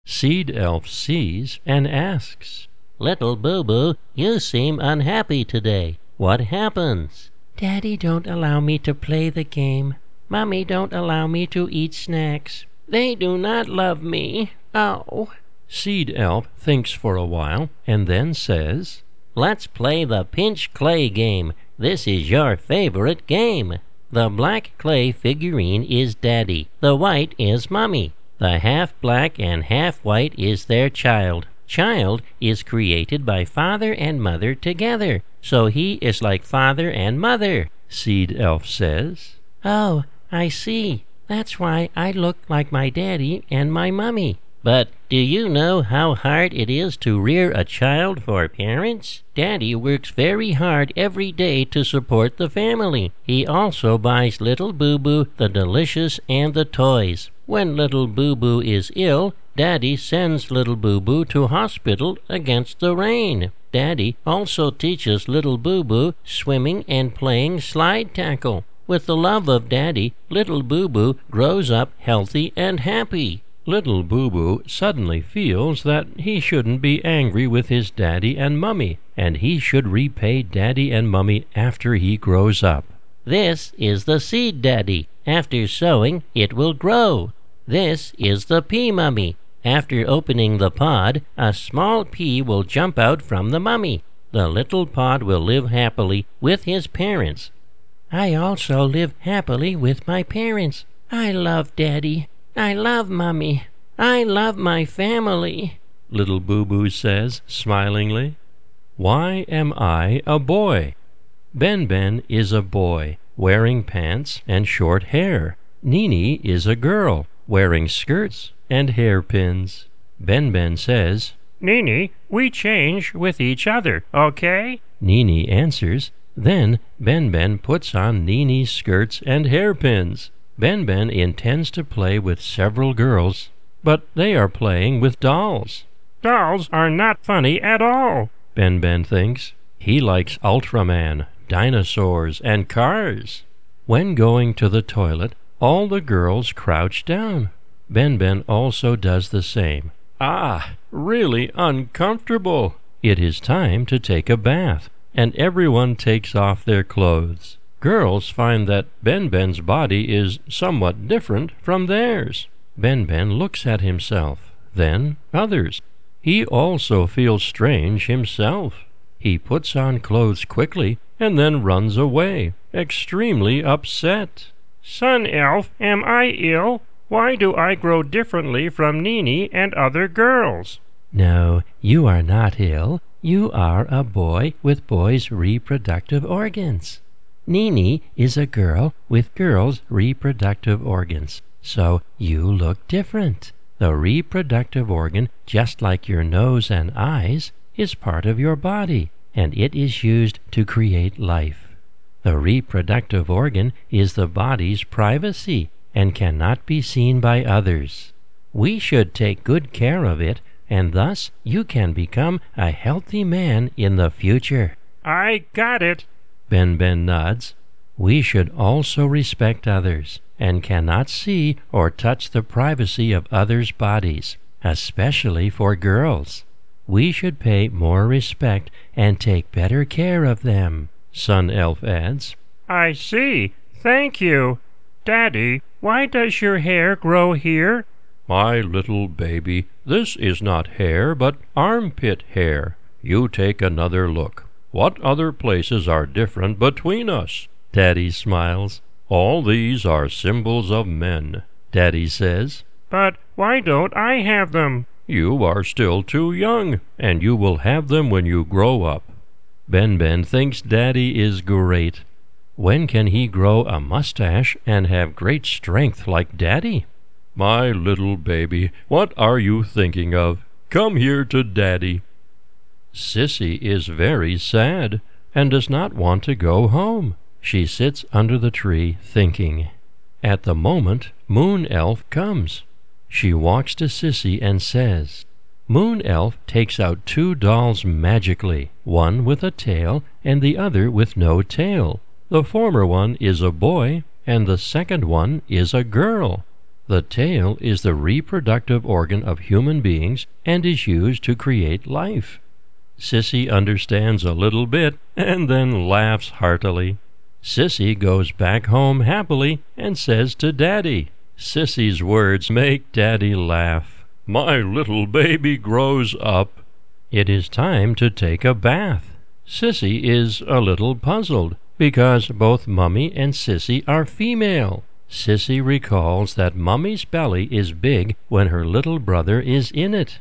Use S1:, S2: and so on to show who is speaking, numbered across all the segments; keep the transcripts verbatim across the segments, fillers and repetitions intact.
S1: Seed Elf sees and asks,
S2: "Little Boo Boo, you seem unhappy today. What happens?"
S3: "Daddy don't allow me to play the game. Mommy don't allow me to eat snacks. They do not love me. Oh."
S1: Seed Elf thinks for a while and then says,
S2: "Let's play the pinch clay game. This is your favorite game. The black clay figurine is Daddy. The white is Mommy. The half black and half white is their child. Child is created by father and mother together, so he is like father and mother."
S1: Seed Elf says,
S3: "Oh, I see. That's why I look like my daddy and my mommy."
S2: "But do you know how hard it is to rear a child for parents? Daddy works very hard every day to support the family. He also buys Little Boo Boo the delicious and the toys. When Little Boo Boo is ill, Daddy sends Little Boo Boo to hospital against the rain. Daddy also teaches Little Boo Boo swimming and playing slide tackle. With the love of Daddy, Little Boo Boo grows up healthy and happy."
S1: Little Boo Boo suddenly feels that he shouldn't be angry with his daddy and mummy, and he should repay daddy and mummy after he grows up.
S2: "This is the seed Daddy. After sowing, it will grow. This is the pea Mummy. After opening the pod, a small pea will jump out from the mummy. The little pod will live happily with his parents."
S3: "I also live happily with my parents. I love Daddy. I love Mommy. I love my family,"
S1: Little Boo Boo says smilingly. "Why am I a boy?" Ben Ben is a boy, wearing pants and short hair. Nini is a girl, wearing skirts and hairpins. Ben Ben says,
S4: "Nini, we change with each other, okay?"
S1: Nini answers. Then Ben Ben puts on Nini's skirts and hairpins. Ben Ben intends to play with several girls, but they are playing with dolls.
S4: "Dolls are not funny at all,"
S1: Ben Ben thinks. He likes Ultraman, dinosaurs, and cars. When going to the toilet, all the girls crouch down. Ben Ben also does the same. Ah, really uncomfortable. It is time to take a bath, and everyone takes off their clothes. Girls find that Ben Ben's body is somewhat different from theirs. Ben Ben looks at himself, then others. He also feels strange himself. He puts on clothes quickly and then runs away, extremely upset.
S4: "Sun Elf, am I ill? Why do I grow differently from Nini and other girls?"
S3: "No, you are not ill. You are a boy with boys' reproductive organs. Nini is a girl with girls' reproductive organs, so you look different. The reproductive organ, just like your nose and eyes, is part of your body, and it is used to create life. The reproductive organ is the body's privacy and cannot be seen by others. We should take good care of it, and thus you can become a healthy man in the future."
S4: "I got it."
S1: Ben Ben nods. We should also respect others and cannot see or touch the privacy of others' bodies, especially for girls. We should pay more respect and take better care of them, Sun Elf adds.
S4: "I see. Thank you. Daddy, why does your hair grow here?"
S1: "My little baby, this is not hair but armpit hair. You take another look. What other places are different between us?" Daddy smiles. "All these are symbols of men," Daddy says.
S4: "But why don't I have them?"
S1: "You are still too young, and you will have them when you grow up." Ben Ben thinks Daddy is great. When can he grow a mustache and have great strength like Daddy? "My little baby, what are you thinking of? Come here to Daddy." Sissy is very sad and does not want to go home. She sits under the tree thinking. At the moment, Moon Elf comes. She walks to Sissy and says, Moon Elf takes out two dolls magically, one with a tail and the other with no tail. The former one is a boy and the second one is a girl. The tail is the reproductive organ of human beings and is used to create life. Sissy understands a little bit and then laughs heartily. Sissy goes back home happily and says to Daddy. Sissy's words make Daddy laugh. My little baby grows up. It is time to take a bath. Sissy is a little puzzled because both Mummy and Sissy are female. Sissy recalls that Mummy's belly is big when her little brother is in it.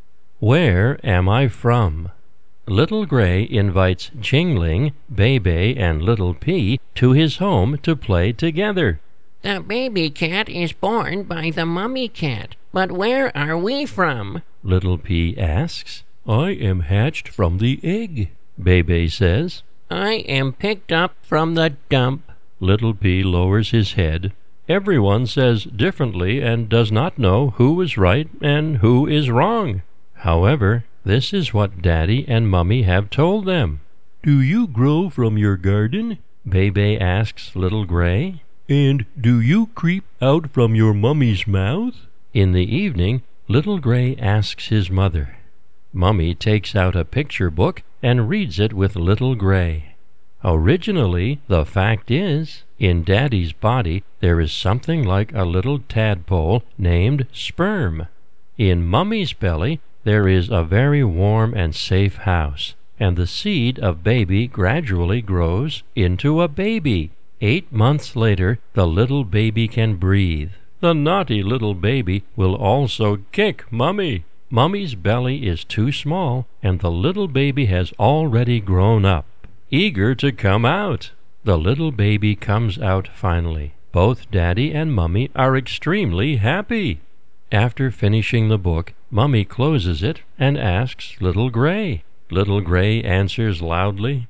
S1: Where am I from? Little Gray invites Jingling, Bebe, and Little P to his home to play together.
S2: The baby cat is born by the mummy cat. But where are we from?
S1: Little P asks. I am hatched from the egg, Bebe says.
S2: I am picked up from the dump.
S1: Little P lowers his head. Everyone says differently and does not know who is right and who is wrong. However, this is what Daddy and Mummy have told them. Do you grow from your garden? Bebe asks Little Gray. And do you creep out from your mummy's mouth? In the evening, Little Gray asks his mother. Mummy takes out a picture book and reads it with Little Gray. Originally, the fact is, in Daddy's body there is something like a little tadpole named sperm. In Mummy's belly there is a very warm and safe house, and the seed of baby gradually grows into a baby. Eight months later, the little baby can breathe. The naughty little baby will also kick Mummy. Mummy's belly is too small, and the little baby has already grown up, eager to come out. The little baby comes out finally. Both Daddy and Mummy are extremely happy. After finishing the book, Mummy closes it and asks Little Gray. Little Gray answers loudly,